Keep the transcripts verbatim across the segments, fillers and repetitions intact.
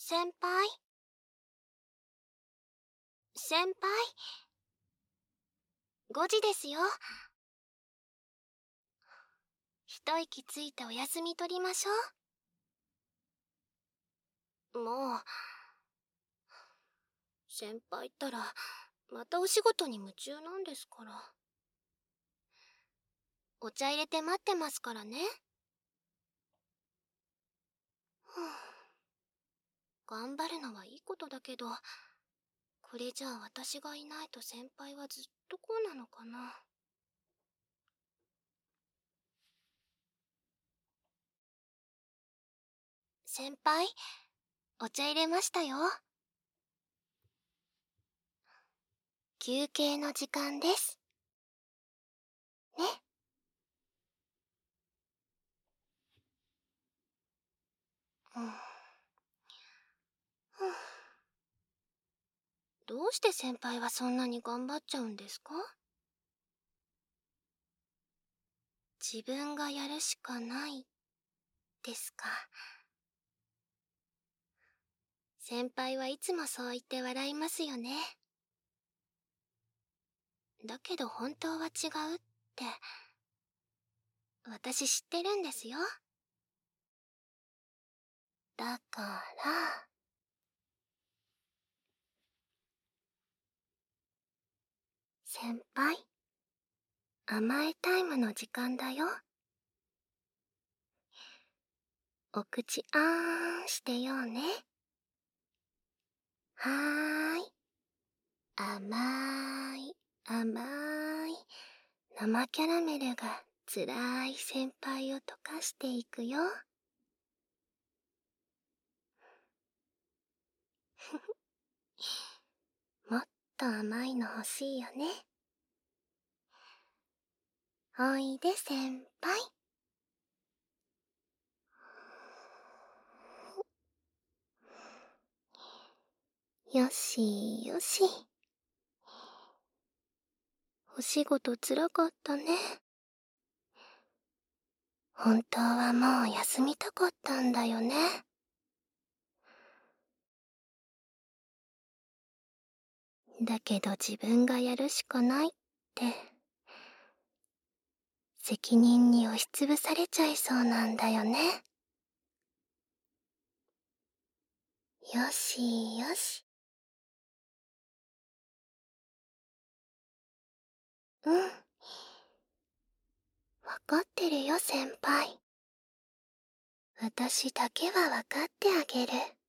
先輩先輩ごじですよ。一息ついてお休み取りましょう。もう先輩ったらまたお仕事に夢中なんですから。お茶入れて待ってますからね。ふぅ、頑張るのはいいことだけど、これじゃあ私がいないと先輩はずっとこうなのかな。先輩、お茶入れましたよ。休憩の時間です。ね。うん。ふぅ。どうして先輩はそんなに頑張っちゃうんですか？自分がやるしかないですか。先輩はいつもそう言って笑いますよね。だけど本当は違うって私知ってるんですよ。だから先輩、甘えタイムの時間だよ。お口あーんしてようね。はーい。甘い甘い生キャラメルがつらい先輩を溶かしていくよ。もっと甘いの欲しいよね。おいで先輩。よしよし。お仕事つらかったね。本当はもう休みたかったんだよね。だけど自分がやるしかないって責任に押しつぶされちゃいそうなんだよね。よしよし。うん。わかってるよ先輩。私だけはわかってあげる。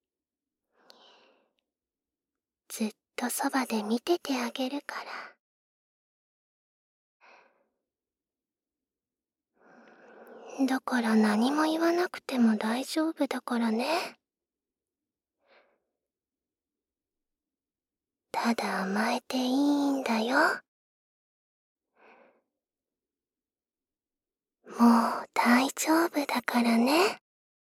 ずっとそばで見ててあげるから。だから何も言わなくても大丈夫だからね。ただ甘えていいんだよ。もう大丈夫だからね。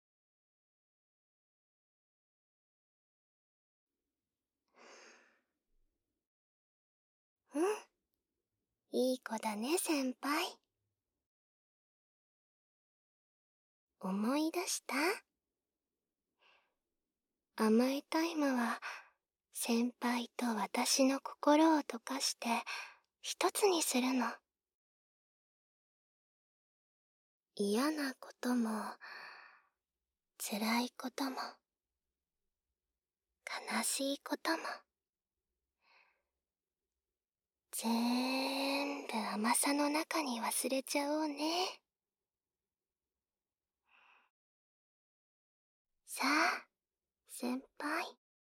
うん。いい子だね先輩。思い出した？甘えタイムは先輩と私の心を溶かして一つにするの。嫌なことも辛いことも悲しいこともぜーんぶ甘さの中に忘れちゃおうね。さあ先輩、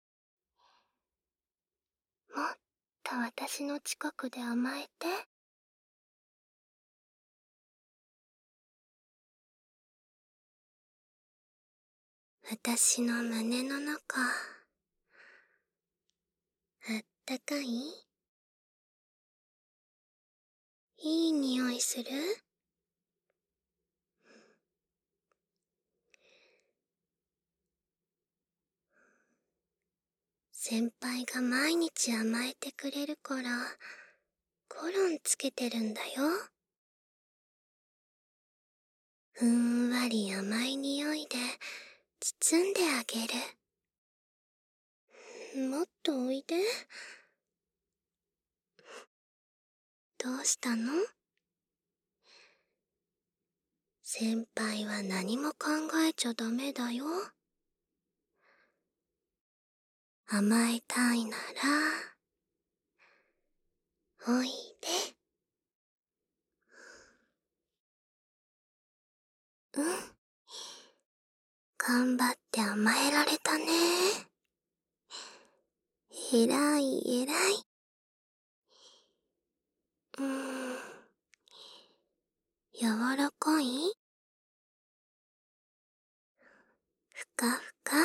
もっと私の近くで甘えて。私の胸の中あったかい？いい匂いする？先輩が毎日甘えてくれるからコロンつけてるんだよ。ふんわり甘い匂いで包んであげる。 もっとおいで。どうしたの？先輩は何も考えちゃダメだよ。甘えたいなら、おいで。うん。頑張って甘えられたね。えらいえらい。うーん。柔らかい？ふかふか？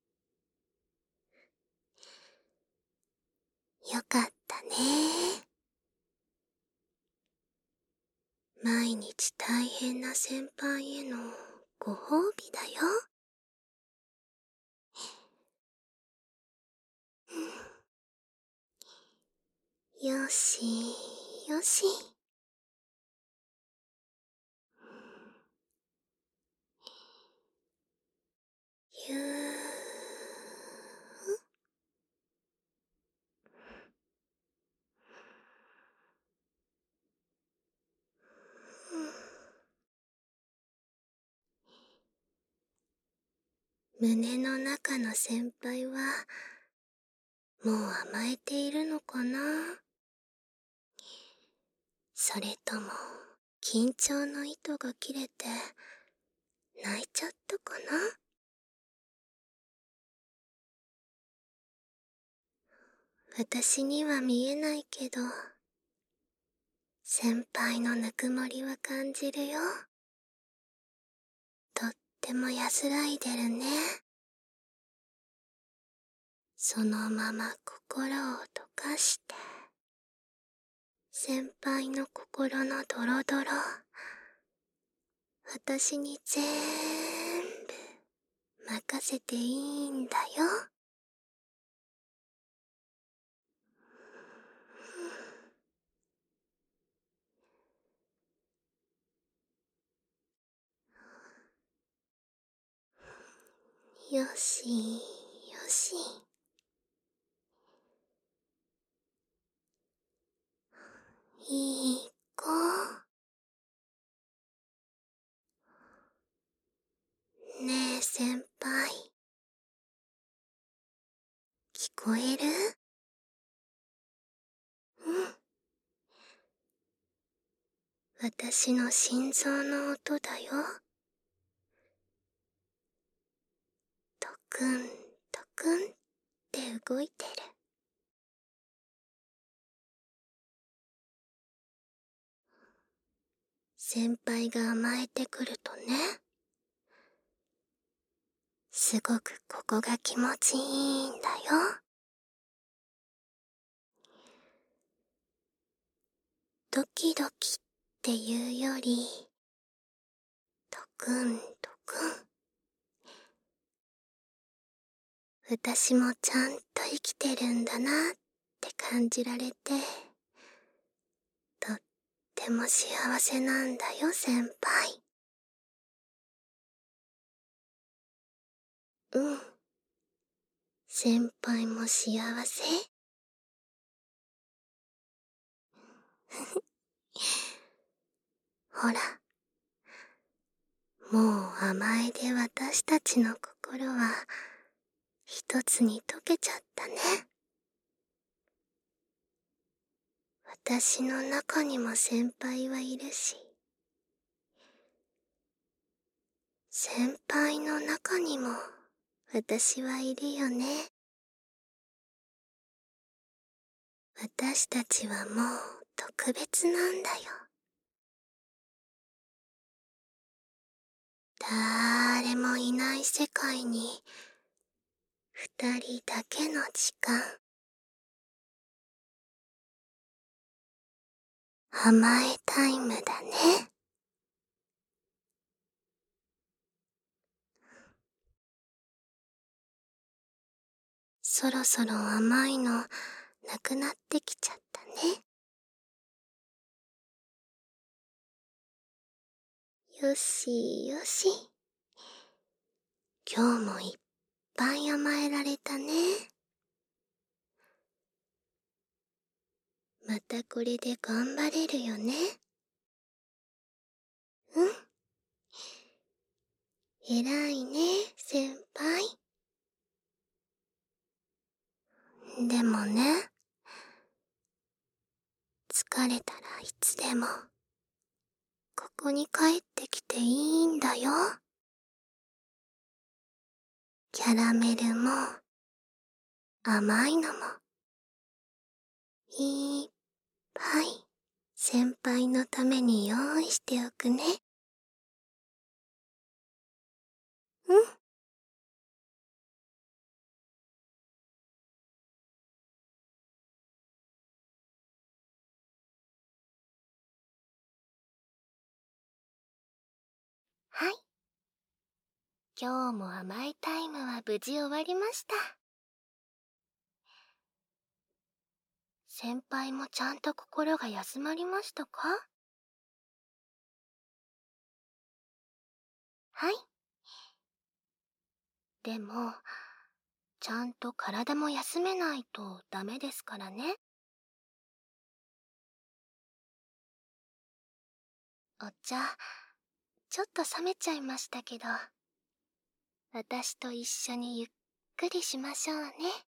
よかったね。毎日大変な先輩へのご褒美だよ。よしよし。ゆー。胸の中の先輩はもう甘えているのかな？それとも緊張の糸が切れて泣いちゃったかな？私には見えないけど、先輩のぬくもりは感じるよ。とっても安らいでるね。そのまま心を溶かして、先輩の心のドロドロ、私にぜーんぶ任せていいんだよ。よしよし。いい子。ねえ先輩、聞こえる？うん。私の心臓の音だよ。トクントクンって動いてる。先輩が甘えてくるとね、すごくここが気持ちいいんだよ。ドキドキっていうより、トクントクン。私もちゃんと生きてるんだなって感じられて、とっても幸せなんだよ先輩。うん。先輩も幸せ？ほら、もう甘えで私たちの心は一つに溶けちゃったね。私の中にも先輩はいるし、先輩の中にも私はいるよね。私たちはもう特別なんだよ。だーれもいない世界に二人だけの時間。甘えタイムだね。そろそろ甘いのなくなってきちゃったね。よしよし。今日もいっぱい甘えられたね。 またこれで頑張れるよね。うん。偉いね、先輩。でもね、疲れたらいつでも、ここに帰ってきていいんだよ。キャラメルも、甘いのも、いっぱい、先輩のために用意しておくね。うん。はい。今日も甘いタイムは無事終わりました。先輩もちゃんと心が休まりましたか？はい。でも、ちゃんと体も休めないとダメですからね。お茶、ちょっと冷めちゃいましたけど、私と一緒にゆっくりしましょうね。